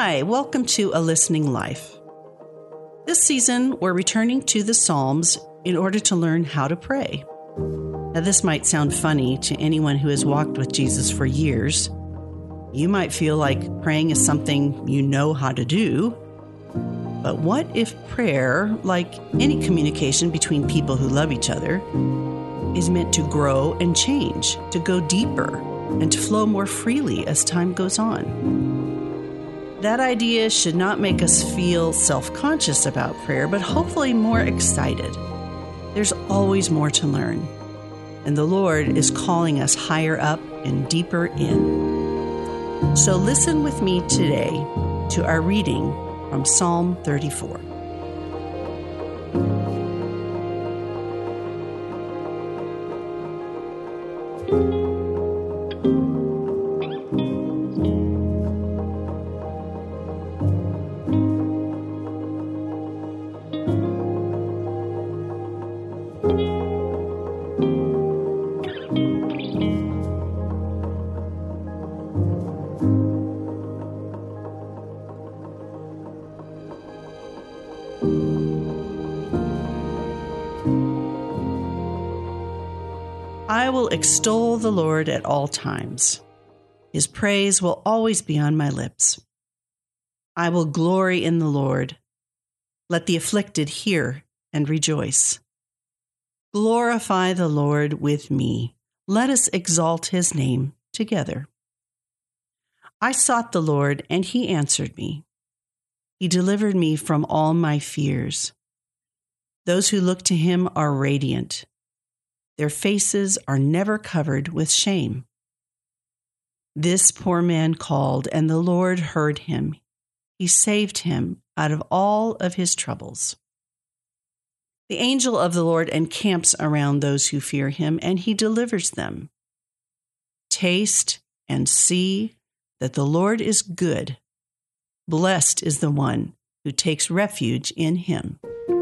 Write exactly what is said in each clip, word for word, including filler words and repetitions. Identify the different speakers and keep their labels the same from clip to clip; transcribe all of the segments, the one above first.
Speaker 1: Hi, welcome to A Listening Life. This season, we're returning to the Psalms in order to learn how to pray. Now, this might sound funny to anyone who has walked with Jesus for years. You might feel like praying is something you know how to do. But what if prayer, like any communication between people who love each other, is meant to grow and change, to go deeper, and to flow more freely as time goes on? That idea should not make us feel self-conscious about prayer, but hopefully more excited. There's always more to learn, and the Lord is calling us higher up and deeper in. So listen with me today to our reading from Psalm thirty-four. I will extol the Lord at all times. His praise will always be on my lips. I will glory in the Lord. Let the afflicted hear and rejoice. Glorify the Lord with me. Let us exalt his name together. I sought the Lord, and he answered me. He delivered me from all my fears. Those who look to him are radiant. Their faces are never covered with shame. This poor man called, and the Lord heard him. He saved him out of all of his troubles. The angel of the Lord encamps around those who fear him, and he delivers them. Taste and see that the Lord is good. Blessed is the one who takes refuge in him.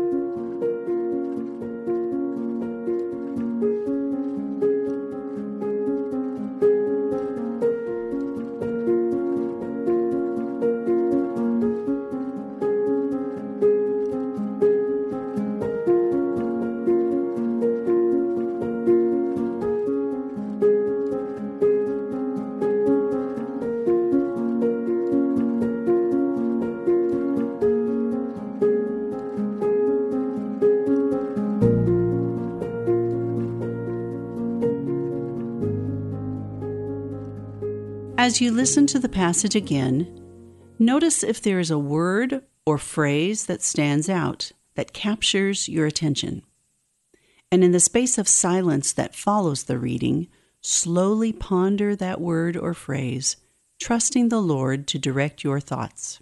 Speaker 1: As you listen to the passage again, notice if there is a word or phrase that stands out, that captures your attention. And in the space of silence that follows the reading, slowly ponder that word or phrase, trusting the Lord to direct your thoughts.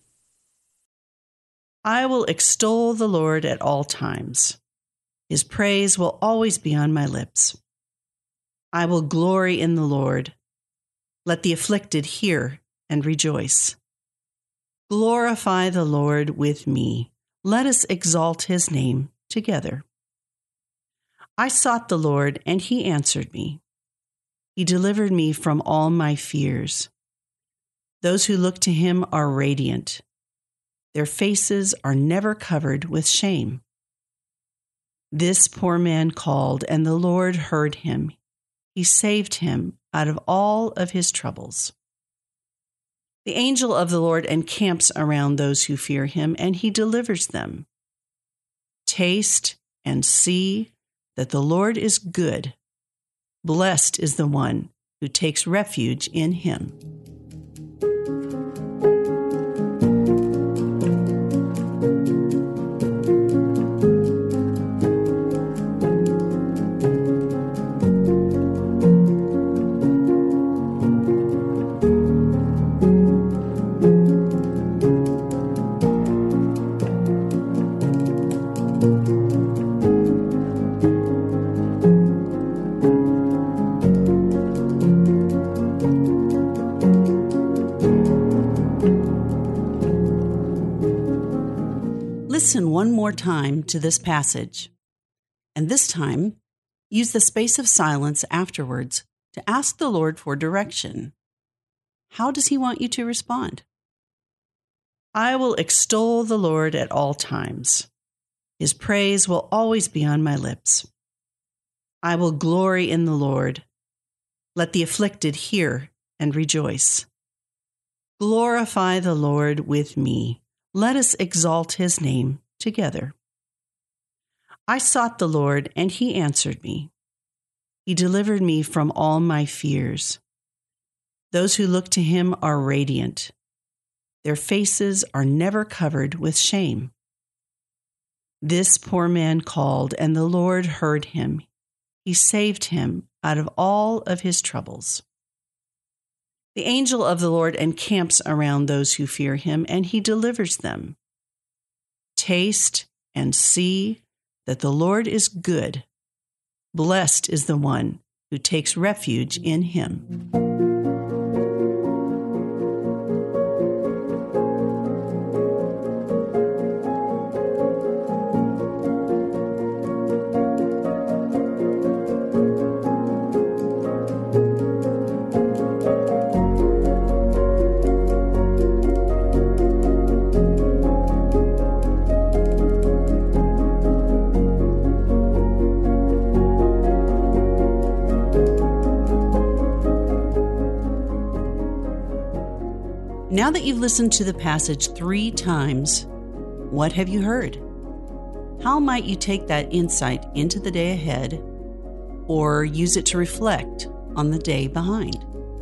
Speaker 1: I will extol the Lord at all times. His praise will always be on my lips. I will glory in the Lord. Let the afflicted hear and rejoice. Glorify the Lord with me. Let us exalt his name together. I sought the Lord, and he answered me. He delivered me from all my fears. Those who look to him are radiant. Their faces are never covered with shame. This poor man called, and the Lord heard him. He saved him out of all of his troubles. The angel of the Lord encamps around those who fear him, and he delivers them. Taste and see that the Lord is good. Blessed is the one who takes refuge in him. Listen one more time to this passage, and this time, use the space of silence afterwards to ask the Lord for direction. How does he want you to respond? I will extol the Lord at all times. His praise will always be on my lips. I will glory in the Lord. Let the afflicted hear and rejoice. Glorify the Lord with me. Let us exalt his name together. I sought the Lord, and he answered me. He delivered me from all my fears. Those who look to him are radiant. Their faces are never covered with shame. This poor man called, and the Lord heard him. He saved him out of all of his troubles. The angel of the Lord encamps around those who fear him, and he delivers them. Taste and see that the Lord is good. Blessed is the one who takes refuge in him. Now that you've listened to the passage three times, what have you heard? How might you take that insight into the day ahead or use it to reflect on the day behind?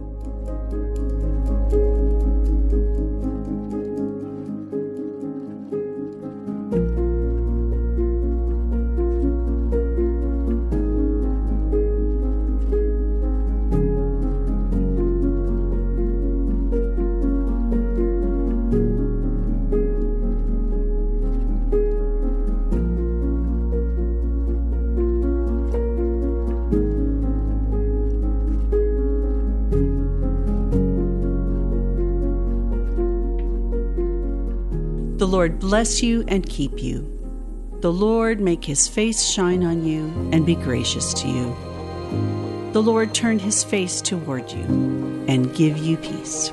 Speaker 1: The Lord bless you and keep you. The Lord make his face shine on you and be gracious to you. The Lord turn his face toward you and give you peace.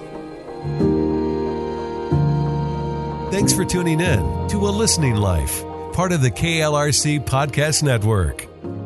Speaker 2: Thanks for tuning in to A Listening Life, part of the K L R C Podcast Network.